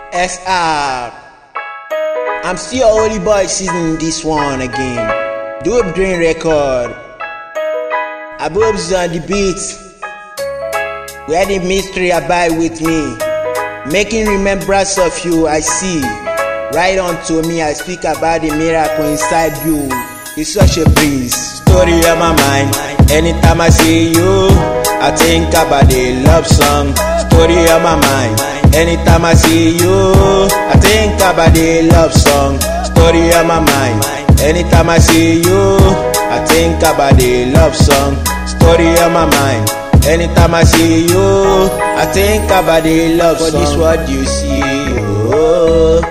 SR. I'm still Holy Boy season this one again. Dope Dream Record. Abob's on the beat. Where the mystery abide with me. Making remembrance of you, I see. Right unto me, I speak about the miracle inside you. It's such a breeze. Story on my mind. Anytime I see you, I think about the love song. Story on my mind. Anytime I see you, I think about the love song. Story on my mind. Anytime I see you, I think about the love song. Story on my mind. Anytime I see you, I think about the love song. For this what you see, oh,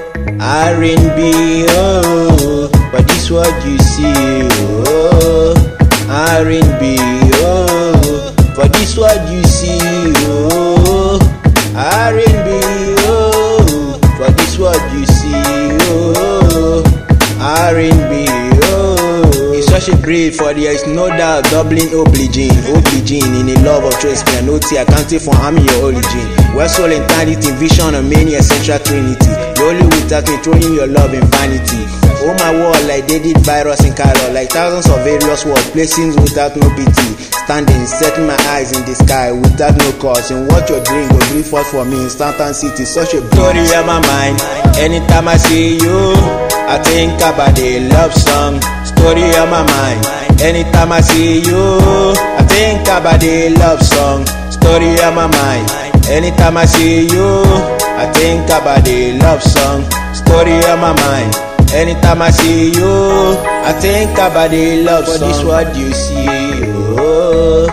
R&B, oh. For this what you see, oh, R&B, oh. For this what you see, oh, R&B, oh. For this what you see, oh, R&B, oh. It's such a breed, for there is no doubt doubling obliging in the love of choice, no tea accounting for harming your origin. Where soul eternity, vision of many essential trinity. You only without me throwing your love in vanity. Oh my world, like they did virus in Carol, like thousands of various words, placings without no pity. Standing, setting my eyes in the sky without no cause. And what your dream will bring forth for me in Stanton City, such a story on my mind. Anytime I see you, I think about the love song. Story on my mind. Anytime I see you, I think about the love song. Story on my mind. Anytime I see you, I think about the love song. Story on my mind. Anytime I see you, I think about the love song. For this what you see, oh,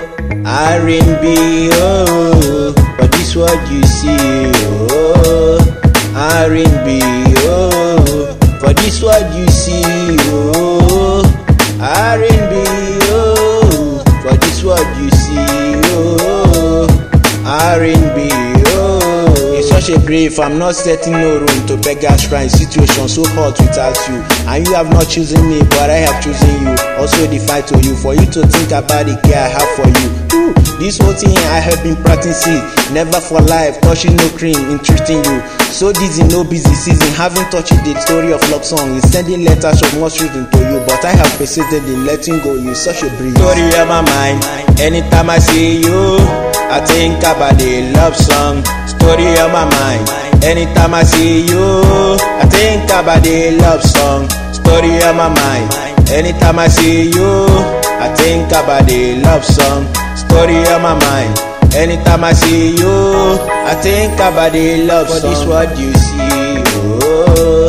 R&B, oh. For this what you see, oh, R&B, oh. For this what you see, oh, R&B, oh. For this what you see, oh, R&B, oh. It's such a grave, I'm not setting no room to beg a shrine. Situation so hot without you, and you have not chosen me, but I have chosen you. Also defy to you, for you to think about the care I have for you. Ooh, this whole thing I have been practicing, never for life, touching no cream, entreating you. So dizzy, no busy season, haven't touched the story of love song. Is sending letters of much reason to you, but I have persisted in letting go. You such a breeze. Story on my mind. Anytime I see you, I think about the love song. Story on my mind. Anytime I see you, I think about the love song. Story on my mind. Anytime I see you, I think about the love song. Story on my mind. Anytime I see you, I think about the love song. For this what you see, oh,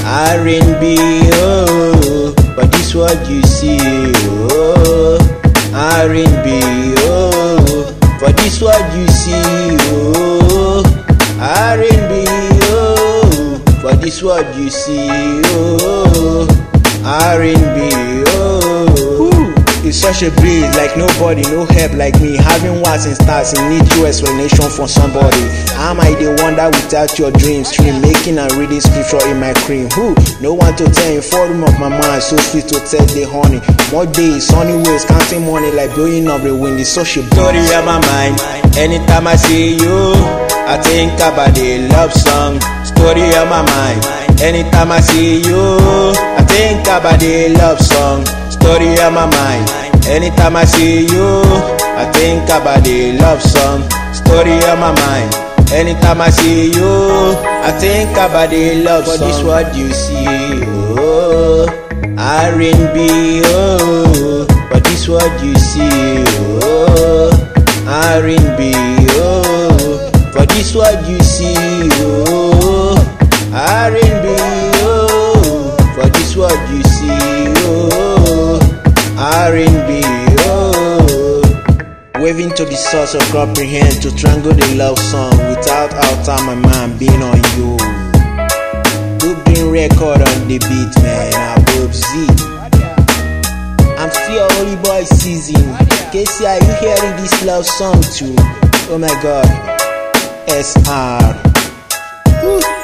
R&B, oh. For this what you see, oh, R&B, oh. For this what you see, oh, R&B, oh. For this what you see, oh, R&B, oh. It's such a breeze, like nobody, no help like me. Having words and stars, and need your explanation from somebody. Am I the one that without your dream stream, making and reading scripture in my cream? Who? No one to tell in forum of my mind, so sweet to test the honey. More days, sunny ways, counting money like blowing up the wind. It's such a story on my mind. Anytime I see you, I think about the love song. Story on my mind. Anytime I see you, I think about the love song. Story on my mind. Anytime I see you, I think about the love song. Story on my mind. Anytime I see you, I think about the love song. For this what you see, oh, R&B, oh. For this what you see, oh, R&B, oh. For this what you see, oh, R&B, oh. For this what you see, oh, R&B, oh. Waving to the source of comprehend, to strangle the love song without alter my mind being on you. Dope Dream Record on the beat, man. Abob Z. I'm still Holy Boy season. Casey, are you hearing this love song too? Oh my God, SR. Ooh.